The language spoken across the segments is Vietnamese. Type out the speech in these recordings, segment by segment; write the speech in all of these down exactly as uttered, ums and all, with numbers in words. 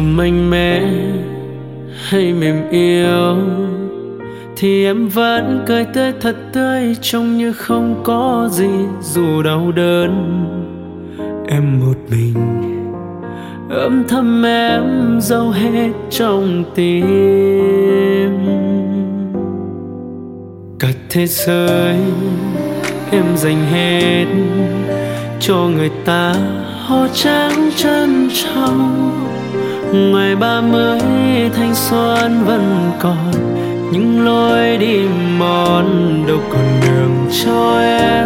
mạnh mẽ hay mềm yếu thì em vẫn cười tươi thật tươi, trông như không có gì. Dù đau đớn em một mình, âm thầm em giấu hết trong tim. Cả thế giới em dành hết cho người ta, hoa trắng trân trọng. Ngoài ba mươi thanh xuân vẫn còn những lối đi mòn, đâu còn đường cho em.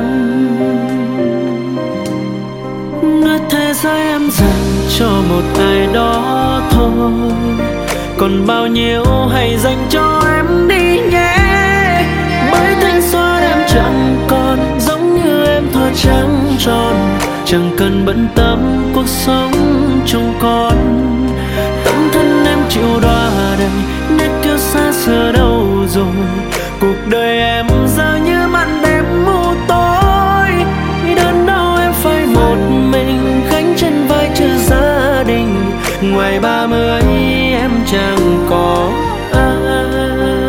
Nơi thế giới em dành cho một ai đó thôi, còn bao nhiêu hãy dành cho em đi nhé. Bởi thanh xuân em chẳng còn giống như em thuở trắng tròn, chẳng cần bận tâm cuộc sống trông con. Tấm thân em chịu đọa đầy, nét kiêu xa xưa đâu rồi. Cuộc đời em giờ như màn đêm mù tối, đơn đau em phải một mình gánh trên vai chữ gia đình. Ngoài ba mươi em chẳng có ai.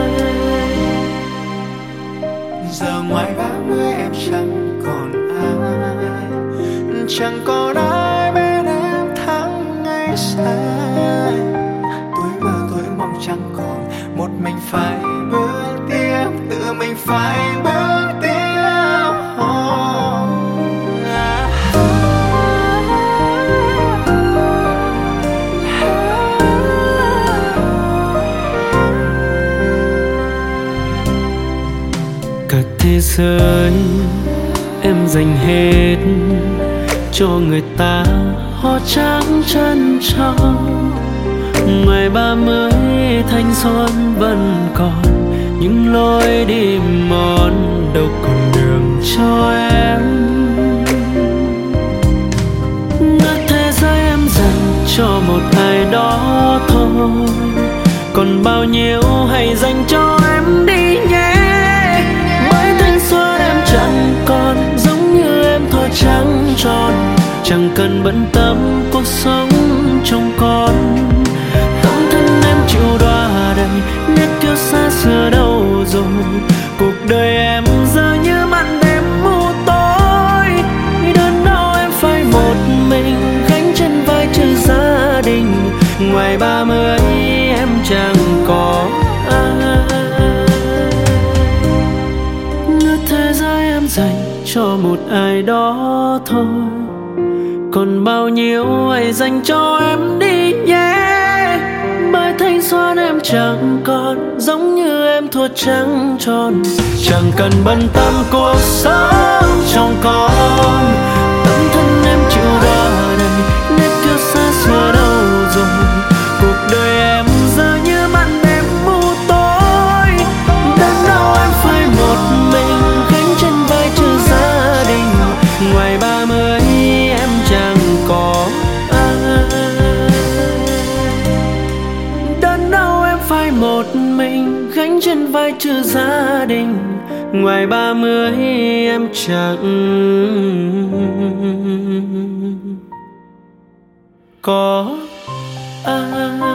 Giờ ngoài ba mươi em chẳng còn ai, chẳng còn ai bên em tháng ngày dài. Tuổi mơ tuổi mong chẳng còn, một mình phải bước tiếp, tự mình phải bước tiếp. Cả thế giới em dành hết cho người ta, hoa trắng trân trọng. Ngoài ba mươi thanh xuân vẫn còn những lối đi mòn, đâu còn đường cho em. Nơi thế giới em dành cho một ai đó thôi, còn bao nhiêu hãy dành cho em đi nhé. Bởi thanh xuân em chẳng còn giống như em thuở trắng tròn, chẳng cần bận tâm cuộc sống trông con. Tấm thân em chịu đọa đầy, nét kiêu xa xưa đâu rồi. Cuộc đời em giờ như màn đêm mù tối, đơn đau em phải một mình gánh trên vai chữ gia đình. Ngoài ba mươi em chẳng có ai. Nơi thế giới em dành cho một ai đó thôi, còn bao nhiêu hãy dành cho em đi nhé. Bởi thanh xuân em chẳng còn giống như em thuở trắng tròn, chẳng cần bận tâm cuộc sống trong con. Tấm thân em chịu đọa đầy, nét kiêu xa xưa đâu rồi. Cuộc đời em giờ như màn đêm mù tối, đơn đau em phải một mình gánh trên vai chữ gia đình. Ngoài ba mươi em chẳng có ai, đơn đau em phải một mình gánh trên vai chữ gia đình. Ngoài ba mươi em chẳng có ai.